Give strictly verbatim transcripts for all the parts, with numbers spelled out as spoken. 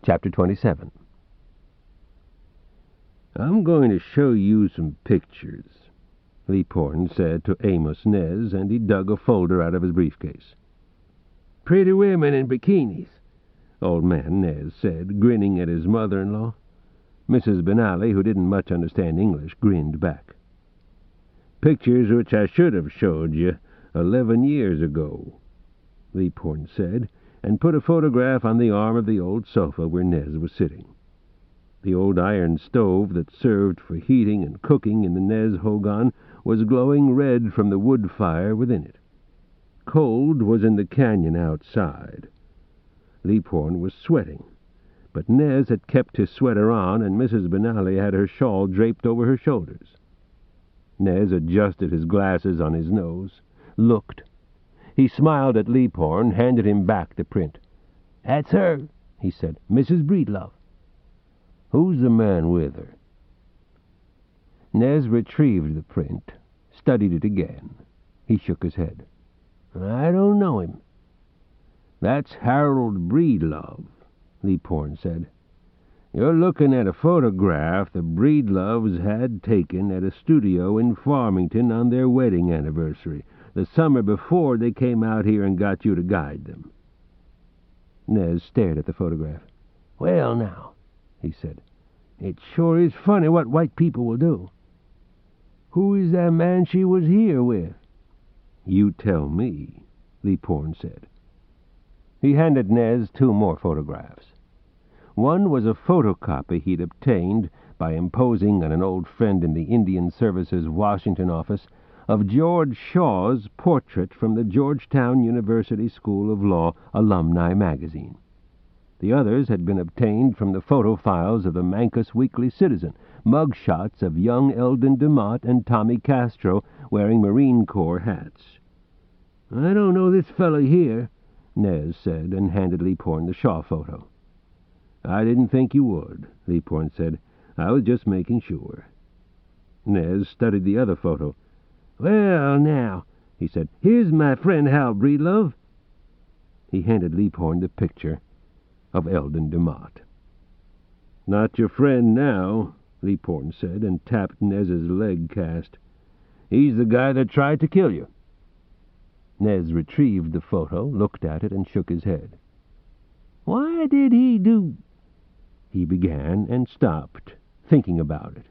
Chapter twenty-seven. "I'm going to show you some pictures," Leaphorn said to Amos Nez, and he dug a folder out of his briefcase. "Pretty women in bikinis," Old Man Nez said, grinning at his mother-in-law. Missus Benally, who didn't much understand English, grinned back. "Pictures which I should have showed you eleven years ago," Leaphorn said, and put a photograph on the arm of the old sofa where Nez was sitting. The old iron stove that served for heating and cooking in the Nez hogan was glowing red from the wood fire within it. Cold was in the canyon outside. Leaphorn was sweating, but Nez had kept his sweater on, and Missus Benally had her shawl draped over her shoulders. Nez adjusted his glasses on his nose, looked. He smiled at Leaphorn, handed him back the print. "That's her," he said, "Missus Breedlove." "Who's the man with her?" Nez retrieved the print, studied it again. He shook his head. "I don't know him." "That's Harold Breedlove," Leaphorn said. "You're looking at a photograph the Breedloves had taken at a studio in Farmington on their wedding anniversary, the summer before they came out here and got you to guide them." Nez stared at the photograph. "Well, now," he said, "it sure is funny what white people will do. Who is that man she was here with?" "You tell me," Leaphorn said. He handed Nez two more photographs. One was a photocopy he'd obtained by imposing on an old friend in the Indian Service's Washington office of George Shaw's portrait from the Georgetown University School of Law Alumni Magazine. The others had been obtained from the photo files of the Mancus Weekly Citizen, mug shots of young Eldon DeMott and Tommy Castro wearing Marine Corps hats. "I don't know this fellow here," Nez said, and handed Leaphorn the Shaw photo. "I didn't think you would," Leaphorn said. "I was just making sure." Nez studied the other photo. "Well, now," he said, "here's my friend Hal Breedlove." He handed Leaphorn the picture of Eldon DeMott. "Not your friend now," Leaphorn said, and tapped Nez's leg cast. "He's the guy that tried to kill you." Nez retrieved the photo, looked at it, and shook his head. "Why did he do—" he began, and stopped, thinking about it.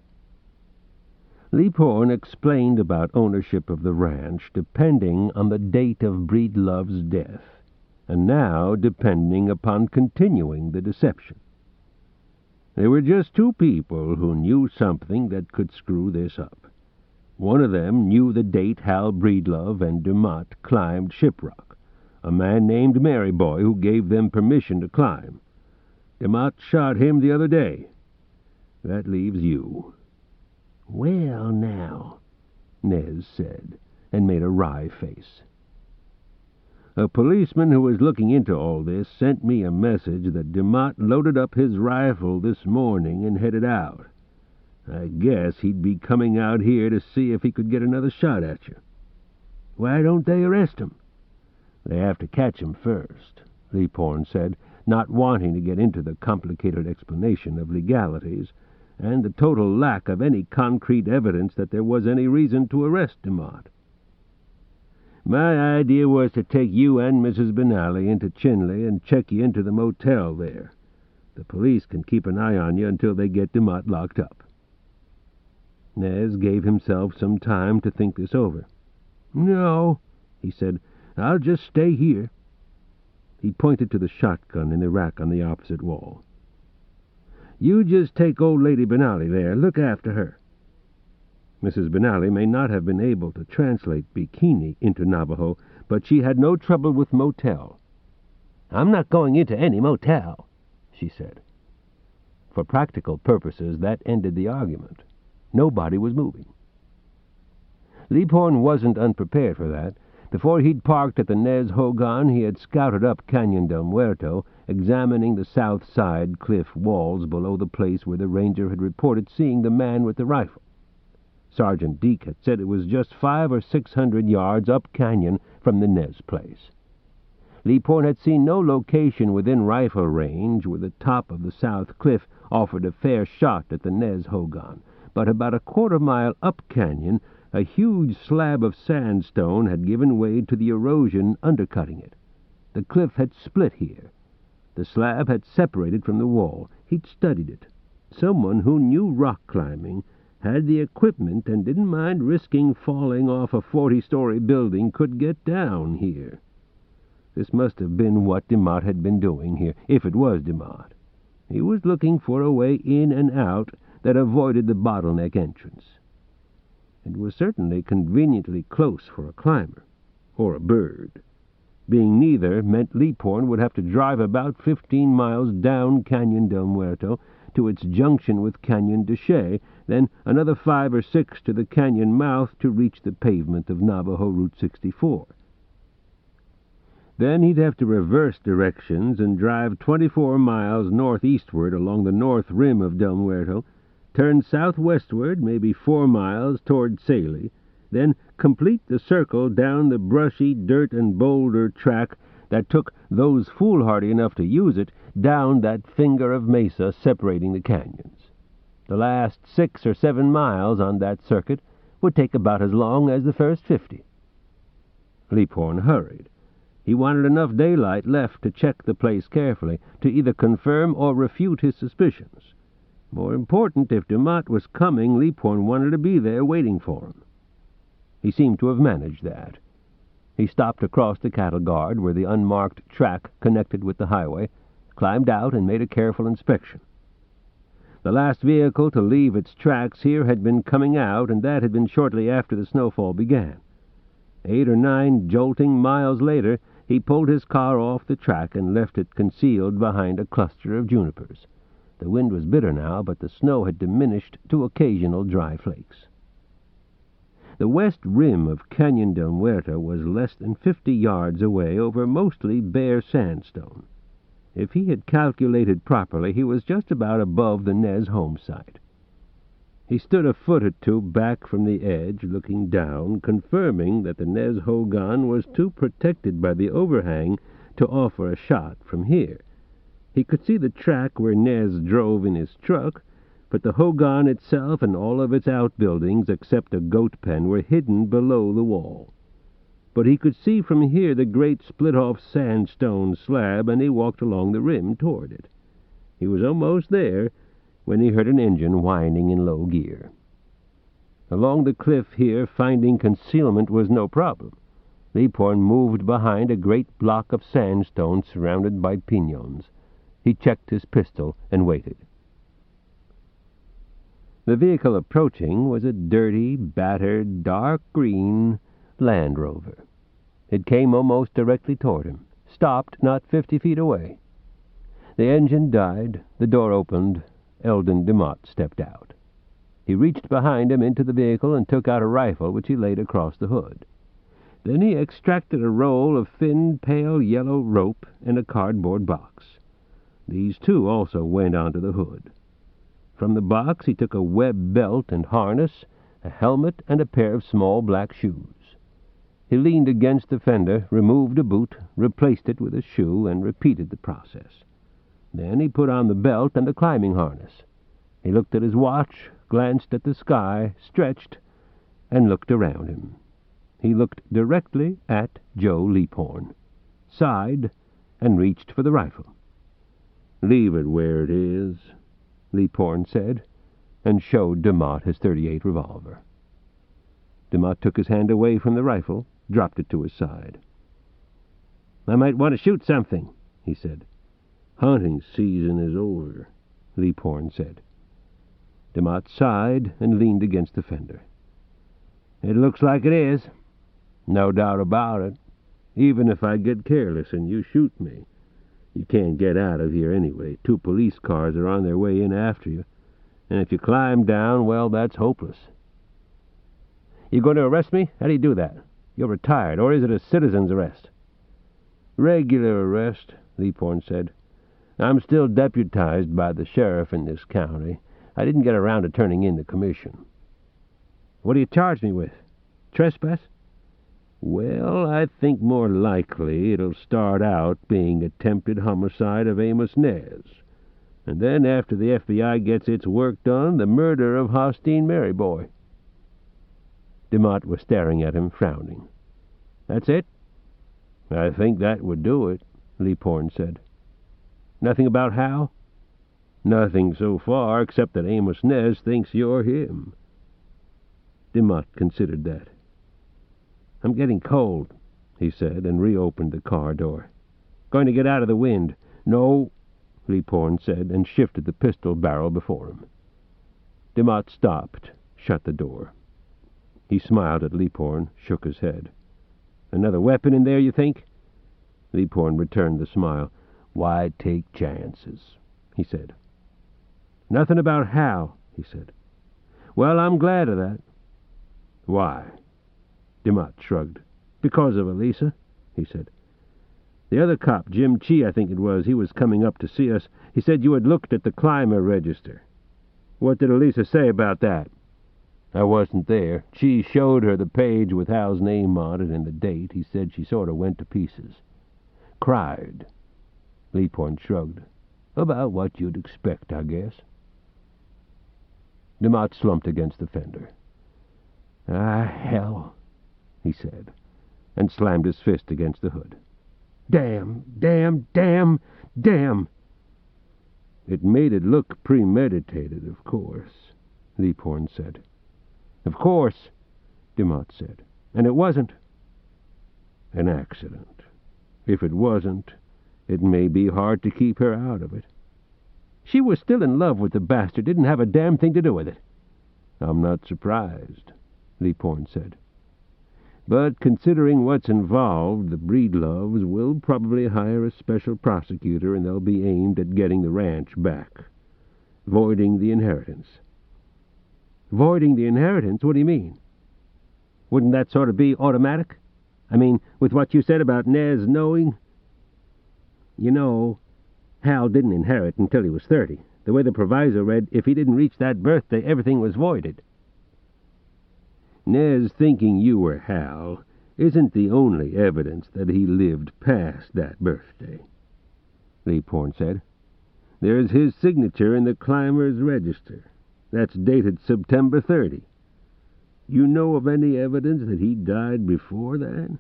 Leaphorn explained about ownership of the ranch depending on the date of Breedlove's death, and now depending upon continuing the deception. There were just two people who knew something that could screw this up. One of them knew the date Hal Breedlove and DeMott climbed Shiprock, a man named Maryboy who gave them permission to climb. DeMott shot him the other day. That leaves you. "Well, now," Nez said, and made a wry face. "A policeman who was looking into all this sent me a message that DeMott loaded up his rifle this morning and headed out. I guess he'd be coming out here to see if he could get another shot at you." "Why don't they arrest him?" "They have to catch him first," Leaphorn said, not wanting to get into the complicated explanation of legalities and the total lack of any concrete evidence that there was any reason to arrest DeMott. "My idea was to take you and Missus Benally into Chinle and check you into the motel there. The police can keep an eye on you until they get DeMott locked up." Nez gave himself some time to think this over. "No," he said, "I'll just stay here." He pointed to the shotgun in the rack on the opposite wall. "You just take old Lady Benally there. Look after her." Missus Benally may not have been able to translate bikini into Navajo, but she had no trouble with motel. "I'm not going into any motel," she said. For practical purposes, that ended the argument. Nobody was moving. Leaphorn wasn't unprepared for that. Before he'd parked at the Nez hogan, he had scouted up Canyon del Muerto, examining the south side cliff walls below the place where the ranger had reported seeing the man with the rifle. Sergeant Deke had said it was just five or six hundred yards up canyon from the Nez place. Leaphorn had seen no location within rifle range where the top of the south cliff offered a fair shot at the Nez Hogan, but about a quarter mile up canyon, a huge slab of sandstone had given way to the erosion undercutting it. The cliff had split here. The slab had separated from the wall. He'd studied it. Someone who knew rock climbing, had the equipment, and didn't mind risking falling off a forty-story building, could get down here. This must have been what DeMott had been doing here, if it was DeMott. He was looking for a way in and out that avoided the bottleneck entrance. It was certainly conveniently close for a climber, or a bird. Being neither meant Leaphorn would have to drive about fifteen miles down Canyon del Muerto to its junction with Canyon de Chelly, then another five or six to the canyon mouth to reach the pavement of Navajo Route sixty-four. Then he'd have to reverse directions and drive twenty-four miles northeastward along the north rim of Del Muerto, turn southwestward maybe four miles toward Saley, then complete the circle down the brushy dirt and boulder track that took those foolhardy enough to use it down that finger of mesa separating the canyons. The last six or seven miles on that circuit would take about as long as the first fifty. Leaphorn hurried. He wanted enough daylight left to check the place carefully, to either confirm or refute his suspicions. More important, if DeMott was coming, Leaphorn wanted to be there waiting for him. He seemed to have managed that. He stopped across the cattle guard where the unmarked track connected with the highway, climbed out and made a careful inspection. The last vehicle to leave its tracks here had been coming out, and that had been shortly after the snowfall began. Eight or nine jolting miles later, he pulled his car off the track and left it concealed behind a cluster of junipers. The wind was bitter now, but the snow had diminished to occasional dry flakes. The west rim of Canyon del Muerto was less than fifty yards away over mostly bare sandstone. If he had calculated properly, he was just about above the Nez home site. He stood a foot or two back from the edge, looking down, confirming that the Nez Hogan was too protected by the overhang to offer a shot from here. He could see the track where Nez drove in his truck, but the Hogan itself and all of its outbuildings, except a goat pen, were hidden below the wall. But he could see from here the great split-off sandstone slab, and he walked along the rim toward it. He was almost there when he heard an engine whining in low gear. Along the cliff here, finding concealment was no problem. Leaphorn moved behind a great block of sandstone surrounded by piñons. He checked his pistol and waited. The vehicle approaching was a dirty, battered, dark green Land Rover. It came almost directly toward him, stopped not fifty feet away. The engine died, the door opened, Eldon DeMott stepped out. He reached behind him into the vehicle and took out a rifle which he laid across the hood. Then he extracted a roll of thin, pale yellow rope and a cardboard box. These, too, also went onto the hood. From the box he took a web belt and harness, a helmet, and a pair of small black shoes. He leaned against the fender, removed a boot, replaced it with a shoe, and repeated the process. Then he put on the belt and the climbing harness. He looked at his watch, glanced at the sky, stretched, and looked around him. He looked directly at Joe Leaphorn, sighed, and reached for the rifle. "Leave it where it is," Leaphorn said, and showed DeMott his thirty-eight revolver. DeMott took his hand away from the rifle, dropped it to his side. "I might want to shoot something," he said. "Hunting season is over," Leaphorn said. DeMott sighed and leaned against the fender. "It looks like it is." "No doubt about it. Even if I get careless and you shoot me, you can't get out of here anyway. Two police cars are on their way in after you. And if you climb down, well, that's hopeless." "You going to arrest me? How do you do that? You're retired, or is it a citizen's arrest?" "Regular arrest," Leaphorn said. "I'm still deputized by the sheriff in this county. I didn't get around to turning in the commission." "What do you charge me with? Trespass?" Well, I think more likely it'll start out being attempted homicide of Amos Nez. And then, after the F B I gets its work done, the murder of Hostine Maryboy. DeMott was staring at him, frowning. That's it? I think that would do it, Leaphorn said. Nothing about Hal? Nothing so far, except that Amos Nez thinks you're him. DeMott considered that. I'm getting cold, he said, and reopened the car door. Going to get out of the wind. No, Leaphorn said, and shifted the pistol barrel before him. DeMott stopped, shut the door. He smiled at Leaphorn, shook his head. Another weapon in there, you think? Leaphorn returned the smile. Why take chances, he said. Nothing about Hal, he said. Well, I'm glad of that. Why? DeMott shrugged. Because of Elisa, he said. The other cop, Jim Chee, I think it was, he was coming up to see us. He said you had looked at the climber register. What did Elisa say about that? I wasn't there. Chee showed her the page with Hal's name on it and the date. He said she sort of went to pieces. Cried. Leaphorn shrugged. About what you'd expect, I guess. DeMott slumped against the fender. Ah, hell, he said, and slammed his fist against the hood. Damn, damn, damn, damn. It made it look premeditated, of course, Leaphorn said. Of course, DeMott said, and it wasn't. An accident. If it wasn't, it may be hard to keep her out of it. She was still in love with the bastard, didn't have a damn thing to do with it. I'm not surprised, Leaphorn said. But considering what's involved, the Breedloves will probably hire a special prosecutor, and they'll be aimed at getting the ranch back, voiding the inheritance. Voiding the inheritance? What do you mean? Wouldn't that sort of be automatic? I mean, with what you said about Nez knowing? You know, Hal didn't inherit until he was thirty. The way the proviso read, if he didn't reach that birthday, everything was voided. Nez thinking you were Hal isn't the only evidence that he lived past that birthday, Leaphorn said. There's his signature in the climber's register. That's dated September thirtieth. You know of any evidence that he died before that?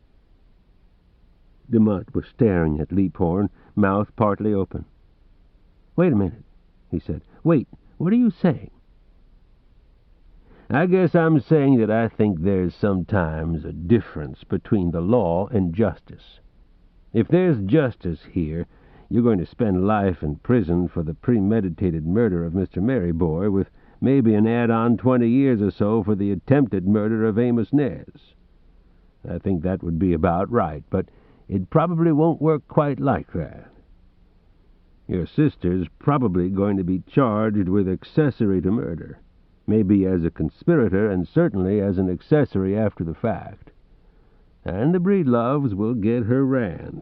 DeMott was staring at Leaphorn, mouth partly open. Wait a minute, he said. Wait, what are you saying? I guess I'm saying that I think there's sometimes a difference between the law and justice. If there's justice here, you're going to spend life in prison for the premeditated murder of Mister Maryboy, with maybe an add-on twenty years or so for the attempted murder of Amos Nez. I think that would be about right, but it probably won't work quite like that. Your sister's probably going to be charged with accessory to murder, maybe as a conspirator and certainly as an accessory after the fact. And the Breedloves will get her ranch.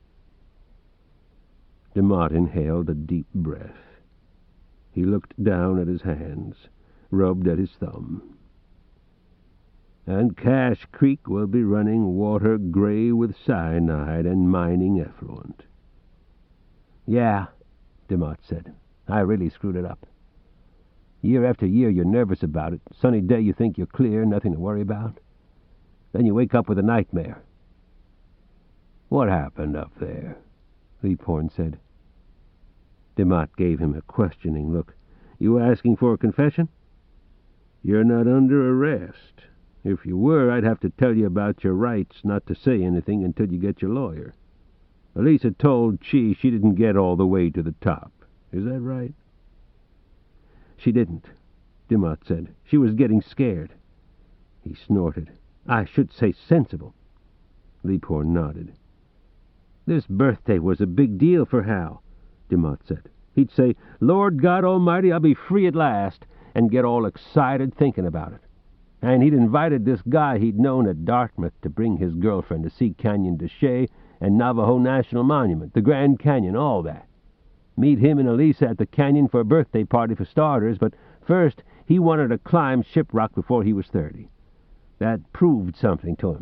DeMott inhaled a deep breath. He looked down at his hands, rubbed at his thumb. And Cache Creek will be running water gray with cyanide and mining effluent. Yeah, DeMott said. I really screwed it up. Year after year you're nervous about it. Sunny day you think you're clear, nothing to worry about. Then you wake up with a nightmare. What happened up there? Leaphorn said. DeMott gave him a questioning look. You asking for a confession? You're not under arrest. If you were, I'd have to tell you about your rights not to say anything until you get your lawyer. Elisa told Chee she didn't get all the way to the top. Is that right? She didn't, DeMott said. She was getting scared. He snorted. I should say sensible. Leaphorn nodded. This birthday was a big deal for Hal, DeMott said. He'd say, Lord God Almighty, I'll be free at last, and get all excited thinking about it. And he'd invited this guy he'd known at Dartmouth to bring his girlfriend to see Canyon de Chelly and Navajo National Monument, the Grand Canyon, all that. Meet him and Elisa at the canyon for a birthday party for starters, but first he wanted to climb Shiprock before he was thirty. That proved something to him.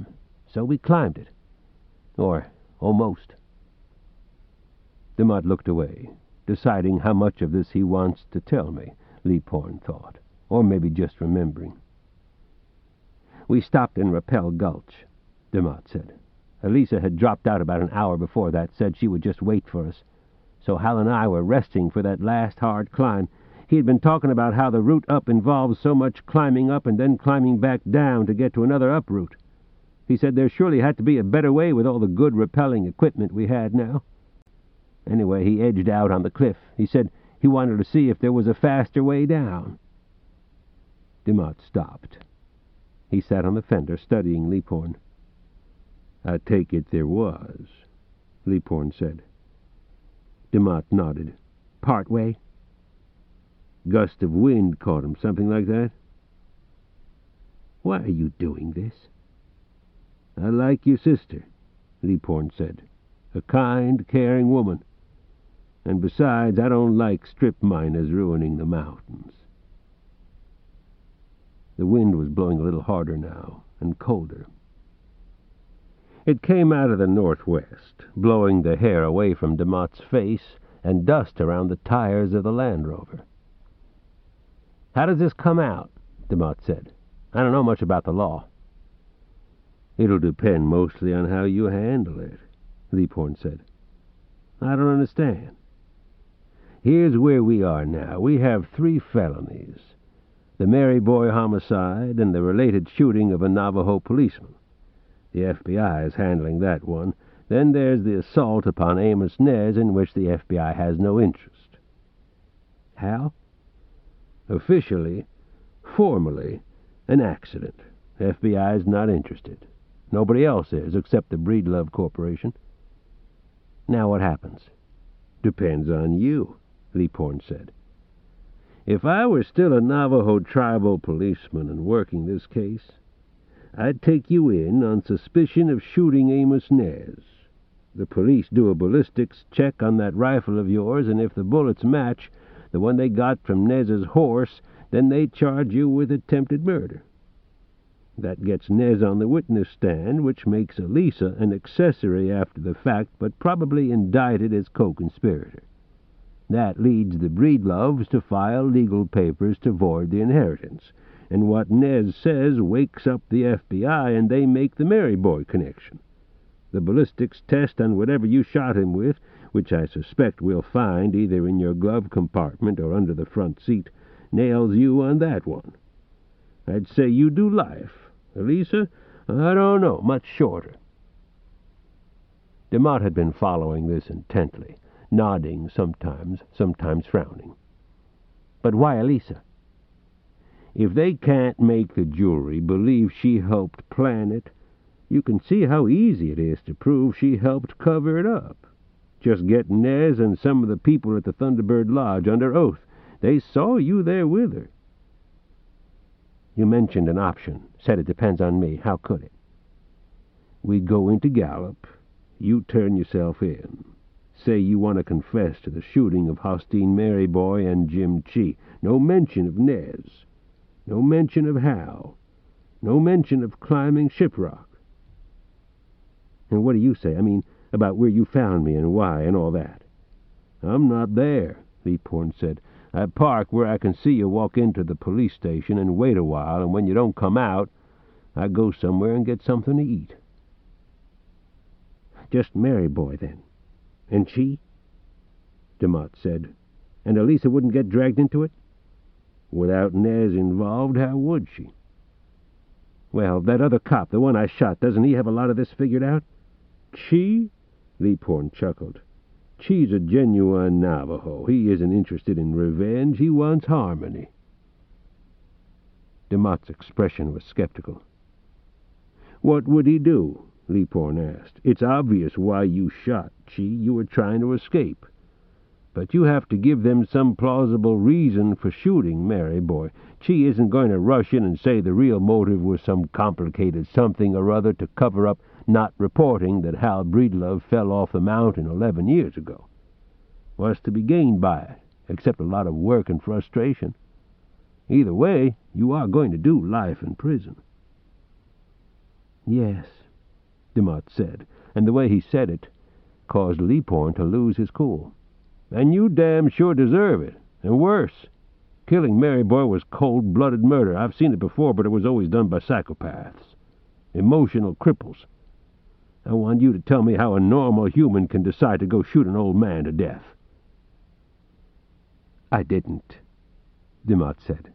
So we climbed it. Or almost. DeMott looked away, deciding how much of this he wants to tell me, Leaphorn thought, or maybe just remembering. We stopped in Rappel Gulch, DeMott said. Elisa had dropped out about an hour before that, said she would just wait for us. So Hal and I were resting for that last hard climb. He had been talking about how the route up involves so much climbing up and then climbing back down to get to another up route. He said there surely had to be a better way with all the good rappelling equipment we had now. Anyway, he edged out on the cliff. He said he wanted to see if there was a faster way down. DeMott stopped. He sat on the fender, studying Leaphorn. "I take it there was," Leaphorn said. DeMott nodded. "Part way?" "Gust of wind caught him, something like that." "Why are you doing this?" "I like your sister," Leaphorn said. "A kind, caring woman. And besides, I don't like strip miners ruining the mountains." The wind was blowing a little harder now, and colder. It came out of the northwest, blowing the hair away from DeMott's face and dust around the tires of the Land Rover. "How does this come out?" DeMott said. "I don't know much about the law." "It'll depend mostly on how you handle it," Leaphorn said. "I don't understand." "Here's where we are now. We have three felonies. The Mary Boy homicide and the related shooting of a Navajo policeman. The F B I is handling that one. Then there's the assault upon Amos Nez, in which the F B I has no interest." "How?" "Officially, formally, an accident. F B I is not interested. Nobody else is, except the Breedlove Corporation." "Now what happens?" "Depends on you," Leaphorn said. "If I were still a Navajo tribal policeman and working this case, I'd take you in on suspicion of shooting Amos Nez. The police do a ballistics check on that rifle of yours, and if the bullets match the one they got from Nez's horse, then they charge you with attempted murder. That gets Nez on the witness stand, which makes Elisa an accessory after the fact, but probably indicted as co-conspirator. That leads the Breedloves to file legal papers to void the inheritance, and what Nez says wakes up the F B I, and they make the Mary Boy connection. The ballistics test on whatever you shot him with, which I suspect we'll find either in your glove compartment or under the front seat, nails you on that one. I'd say you do life. Elisa, I don't know, much shorter." DeMott had been following this intently, nodding sometimes, sometimes frowning. "But why Elisa?" "If they can't make the jury believe she helped plan it, you can see how easy it is to prove she helped cover it up. Just get Nez and some of the people at the Thunderbird Lodge under oath. They saw you there with her." "You mentioned an option, said it depends on me. How could it?" "We go into Gallup. You turn yourself in. Say you want to confess to the shooting of Hostine Mary Boy and Jim Chee. No mention of Nez. No mention of Hal. No mention of climbing Shiprock." "And what do you say? I mean, about where you found me and why and all that?" "I'm not there," Leaphorn said. "I park where I can see you walk into the police station and wait a while, and when you don't come out, I go somewhere and get something to eat." "Just Mary Boy, then? And she?" DeMott said. "And Elisa wouldn't get dragged into it?" "Without Nez involved, how would she?" "Well, that other cop, the one I shot, doesn't he have a lot of this figured out?" "Chee?" Leaphorn chuckled. "Chee's a genuine Navajo. He isn't interested in revenge. He wants harmony." DeMott's expression was skeptical. "What would he do?" Leaphorn asked. "It's obvious why you shot Chee. You were trying to escape. But you have to give them some plausible reason for shooting Mary Boy. Chee isn't going to rush in and say the real motive was some complicated something or other to cover up not reporting that Hal Breedlove fell off the mountain eleven years ago. What's to be gained by it, except a lot of work and frustration? Either way, you are going to do life in prison." "Yes," DeMott said, and the way he said it caused Leaphorn to lose his cool. "And you damn sure deserve it, and worse. Killing Mary Boy was cold-blooded murder. I've seen it before, but it was always done by psychopaths. Emotional cripples. I want you to tell me how a normal human can decide to go shoot an old man to death." "I didn't," DeMott said.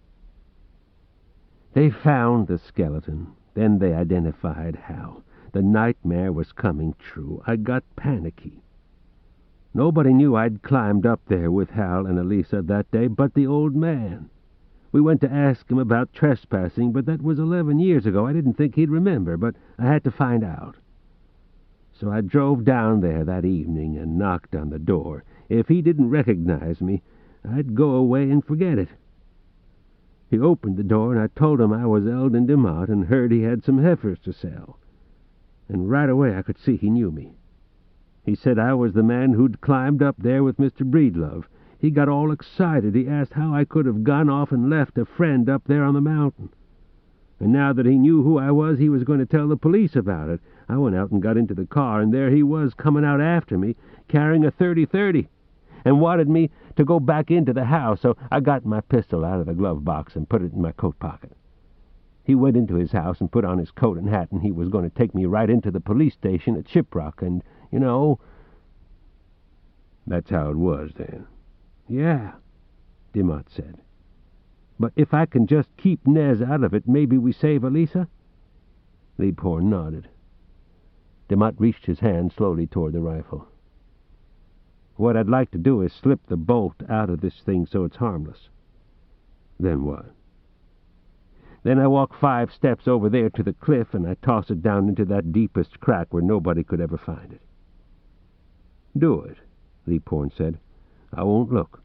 They found the skeleton. Then they identified Hal. The nightmare was coming true. I got panicky. Nobody knew I'd climbed up there with Hal and Elisa that day but the old man. We went to ask him about trespassing, but that was eleven years ago. I didn't think he'd remember, but I had to find out. So I drove down there that evening and knocked on the door. If he didn't recognize me, I'd go away and forget it. He opened the door, and I told him I was Eldon DeMott and heard he had some heifers to sell. And right away I could see he knew me. He said I was the man who'd climbed up there with Mister Breedlove. He got all excited. He asked how I could have gone off and left a friend up there on the mountain. And now that he knew who I was, he was going to tell the police about it. I went out and got into the car, and there he was coming out after me, carrying a thirty thirty, and wanted me to go back into the house, so I got my pistol out of the glove box and put it in my coat pocket. He went into his house and put on his coat and hat, and he was going to take me right into the police station at Shiprock, and, you know... That's how it was, then. Yeah, DeMott said. But if I can just keep Nez out of it, maybe we save Elisa? Leaphorn nodded. DeMott reached his hand slowly toward the rifle. What I'd like to do is slip the bolt out of this thing so it's harmless. Then what? Then I walk five steps over there to the cliff, and I toss it down into that deepest crack where nobody could ever find it. Do it, Leaphorn said. I won't look.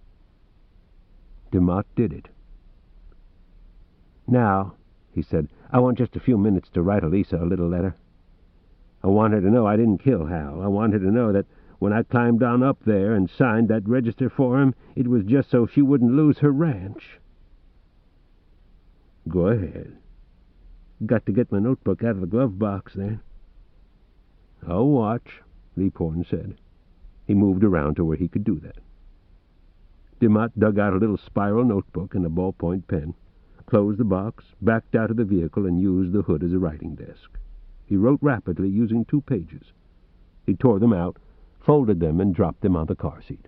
DeMott did it. Now, he said, I want just a few minutes to write Elisa a little letter. I want her to know I didn't kill Hal. I want her to know that when I climbed on up there and signed that register for him, it was just so she wouldn't lose her ranch. Go ahead. Got to get my notebook out of the glove box, then. I'll watch, Leaphorn said. He moved around to where he could do that. DeMott dug out a little spiral notebook and a ballpoint pen, closed the box, backed out of the vehicle, and used the hood as a writing desk. He wrote rapidly, using two pages. He tore them out, folded them, and dropped them on the car seat.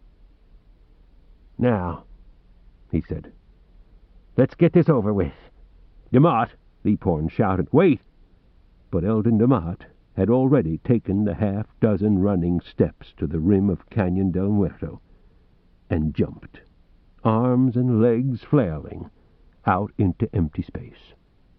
Now, he said, let's get this over with. DeMott, Leaphorn shouted, wait! But Eldon DeMott had already taken the half-dozen running steps to the rim of Canyon del Muerto and jumped, arms and legs flailing, out into empty space.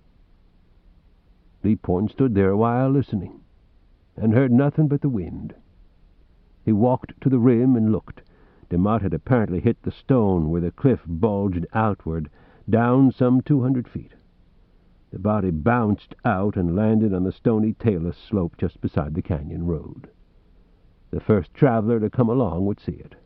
Leaphorn stood there a while listening, and heard nothing but the wind. He walked to the rim and looked. DeMott had apparently hit the stone where the cliff bulged outward, down some two hundred feet. The body bounced out and landed on the stony tailless slope just beside the canyon road. The first traveler to come along would see it.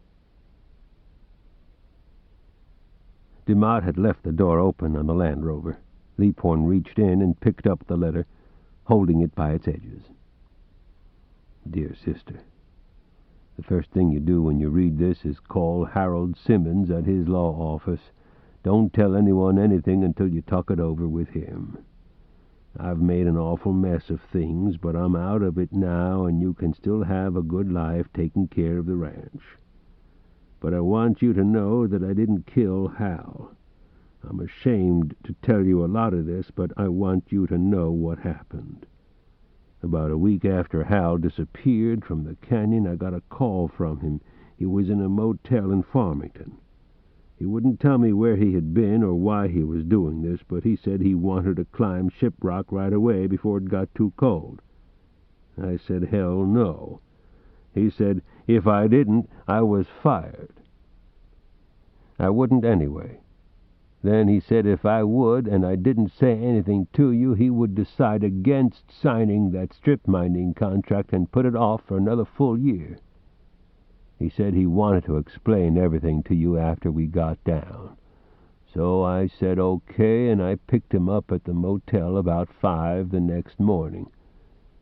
DeMott had left the door open on the Land Rover. Leaphorn reached in and picked up the letter, holding it by its edges. Dear sister, the first thing you do when you read this is call Harold Simmons at his law office. Don't tell anyone anything until you talk it over with him. I've made an awful mess of things, but I'm out of it now, and you can still have a good life taking care of the ranch. But I want you to know that I didn't kill Hal. I'm ashamed to tell you a lot of this, but I want you to know what happened. About a week after Hal disappeared from the canyon, I got a call from him. He was in a motel in Farmington. He wouldn't tell me where he had been or why he was doing this, but he said he wanted to climb Shiprock right away before it got too cold. I said, hell no. He said, if I didn't, I was fired. I wouldn't anyway. Then he said if I would, and I didn't say anything to you, he would decide against signing that strip mining contract and put it off for another full year. He said he wanted to explain everything to you after we got down. So I said okay, and I picked him up at the motel about five the next morning.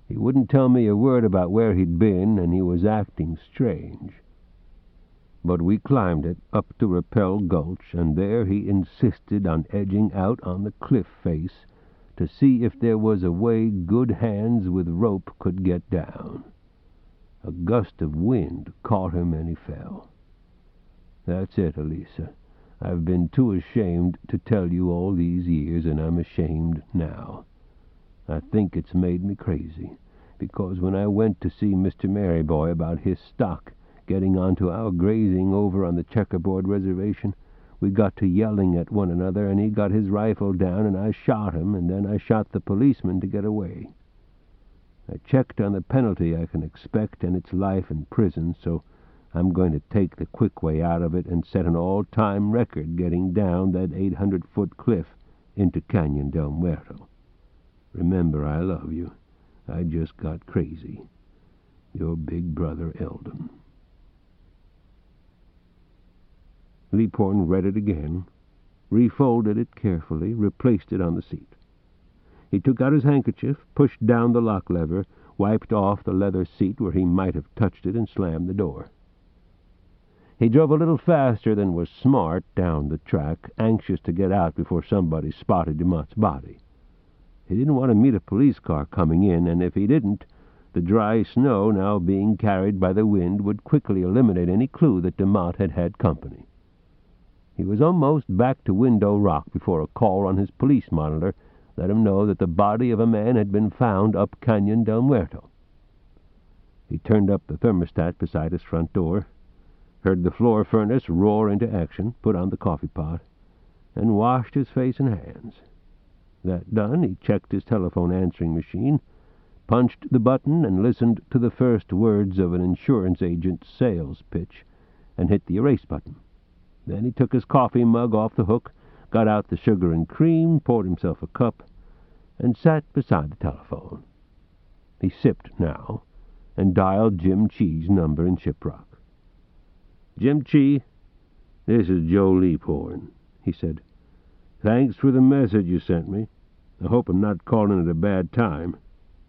He wouldn't tell me a word about where he'd been, and he was acting strange. But we climbed it up to Rappel Gulch, and there he insisted on edging out on the cliff face to see if there was a way good hands with rope could get down. A gust of wind caught him and he fell. That's it, Elisa. I've been too ashamed to tell you all these years, and I'm ashamed now. I think it's made me crazy, because when I went to see Mister Maryboy about his stock getting onto our grazing over on the checkerboard reservation, we got to yelling at one another, and he got his rifle down, and I shot him, and then I shot the policeman to get away. I checked on the penalty I can expect, and it's life in prison, so I'm going to take the quick way out of it and set an all-time record getting down that eight hundred foot cliff into Cañon del Muerto. Remember, I love you. I just got crazy. Your big brother, Eldon. Leaphorn read it again, refolded it carefully, replaced it on the seat. He took out his handkerchief, pushed down the lock lever, wiped off the leather seat where he might have touched it, and slammed the door. He drove a little faster than was smart down the track, anxious to get out before somebody spotted DeMott's body. He didn't want to meet a police car coming in, and if he didn't, the dry snow now being carried by the wind would quickly eliminate any clue that DeMott had had company. He was almost back to Window Rock before a call on his police monitor let him know that the body of a man had been found up Cañon del Muerto. He turned up the thermostat beside his front door, heard the floor furnace roar into action, put on the coffee pot, and washed his face and hands. That done, he checked his telephone answering machine, punched the button, and listened to the first words of an insurance agent's sales pitch, and hit the erase button. Then he took his coffee mug off the hook, got out the sugar and cream, poured himself a cup, and sat beside the telephone. He sipped now, and dialed Jim Chee's number in Shiprock. "Jim Chee, this is Joe Leaphorn," he said. "Thanks for the message you sent me. I hope I'm not calling at a bad time."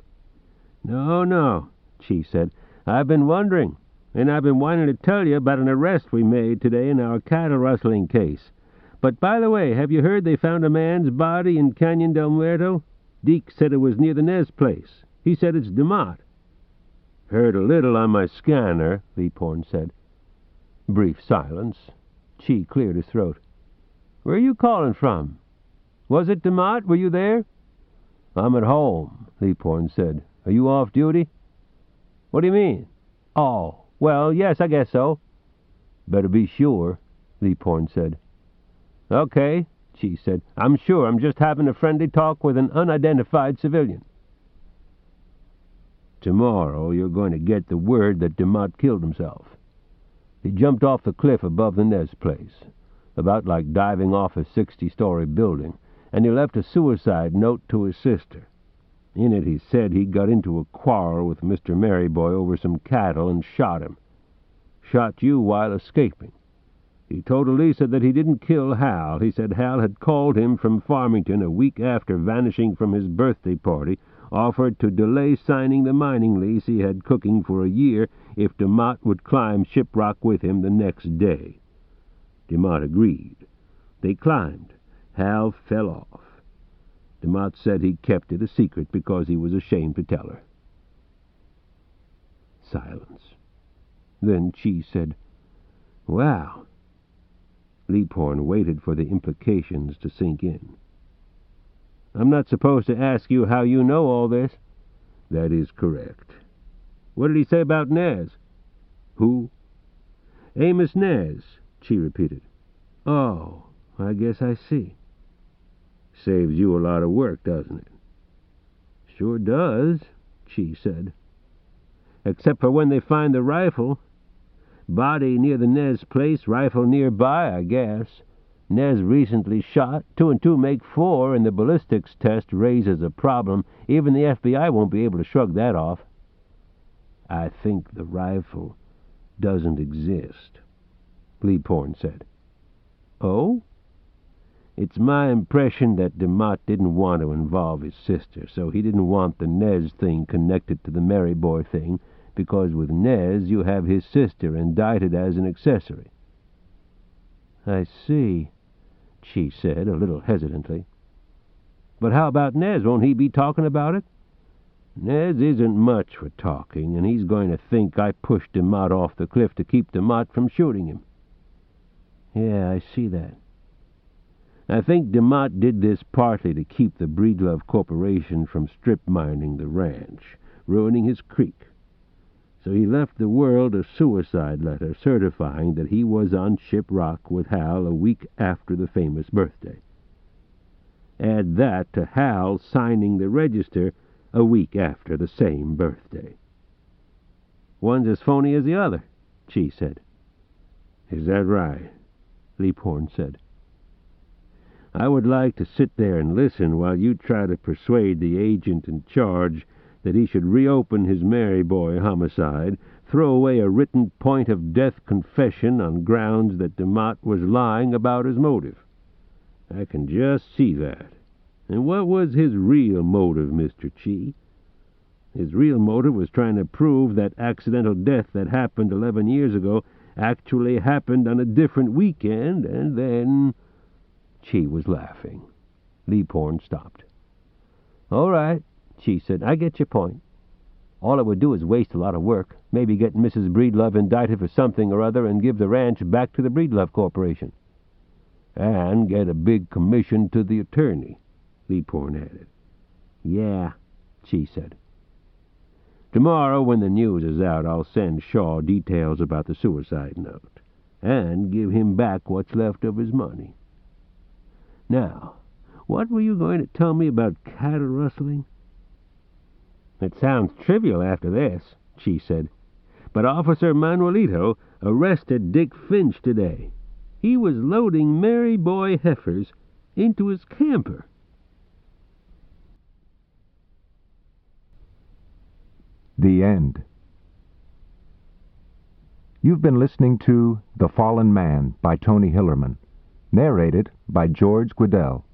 "No, no," Chee said. "I've been wondering, and I've been wanting to tell you about an arrest we made today in our cattle rustling case. But by the way, have you heard they found a man's body in Cañon del Muerto? Deke said it was near the Nez place. He said it's DeMott." "Heard a little on my scanner," Leaphorn said. Brief silence. Chee cleared his throat. "Where are you calling from? Was it DeMott? Were you there?" "I'm at home," Leaphorn said. "Are you off duty?" "What do you mean?" "Oh, well, yes, I guess so." "Better be sure," Leaphorn said. "Okay," Chee said. "I'm sure. I'm just having a friendly talk with an unidentified civilian." "Tomorrow you're going to get the word that DeMott killed himself. He jumped off the cliff above the Nez place, about like diving off a sixty-story building, and he left a suicide note to his sister. In it he said he got into a quarrel with Mister Maryboy over some cattle and shot him. Shot you while escaping. He told Elisa that he didn't kill Hal. He said Hal had called him from Farmington a week after vanishing from his birthday party, offered to delay signing the mining lease he had cooking for a year if DeMott would climb Shiprock with him the next day. DeMott agreed. They climbed. Hal fell off. DeMott said he kept it a secret because he was ashamed to tell her. Silence. Then Chee said, "Wow." Leaphorn waited for the implications to sink in. "I'm not supposed to ask you how you know all this." "That is correct." "What did he say about Nez?" "Who?" "Amos Nez," Chee repeated. "Oh, I guess I see." "Saves you a lot of work, doesn't it?" "Sure does," Chee said. "Except for when they find the rifle. Body near the Nez place, rifle nearby, I guess. Nez recently shot. Two and two make four, and the ballistics test raises a problem. Even the F B I won't be able to shrug that off." "I think the rifle doesn't exist," Leaphorn said. "Oh?" It's my impression that DeMott didn't want to involve his sister, so he didn't want the Nez thing connected to the Mary Boy thing, because with Nez you have his sister indicted as an accessory." "I see," she said, a little hesitantly. "But how about Nez? Won't he be talking about it?" "Nez isn't much for talking, and he's going to think I pushed DeMott off the cliff to keep DeMott from shooting him." "Yeah, I see that." "I think DeMott did this partly to keep the Breedlove Corporation from strip mining the ranch, ruining his creek. So he left the world a suicide letter certifying that he was on Ship Rock with Hal a week after the famous birthday. Add that to Hal signing the register a week after the same birthday." "One's as phony as the other," she said. "Is that right?" Leaphorn said. "I would like to sit there and listen while you try to persuade the agent in charge that he should reopen his Mary Boy homicide, throw away a written point-of-death confession on grounds that DeMott was lying about his motive. I can just see that. And what was his real motive, Mister Chi? His real motive was trying to prove that accidental death that happened eleven years ago actually happened on a different weekend, and then—" Chi was laughing. Leaphorn stopped. "All right," she said, "I get your point. All it would do is waste a lot of work, maybe get Missus Breedlove indicted for something or other and give the ranch back to the Breedlove Corporation." "And get a big commission to the attorney," Leaphorn added. "Yeah," she said. "Tomorrow, when the news is out, I'll send Shaw details about the suicide note, and give him back what's left of his money. Now, what were you going to tell me about cattle rustling?" "It sounds trivial after this," she said, "but Officer Manuelito arrested Dick Finch today. He was loading Mary Boy heifers into his camper." The end. You've been listening to The Fallen Man by Tony Hillerman, narrated by George Guidell.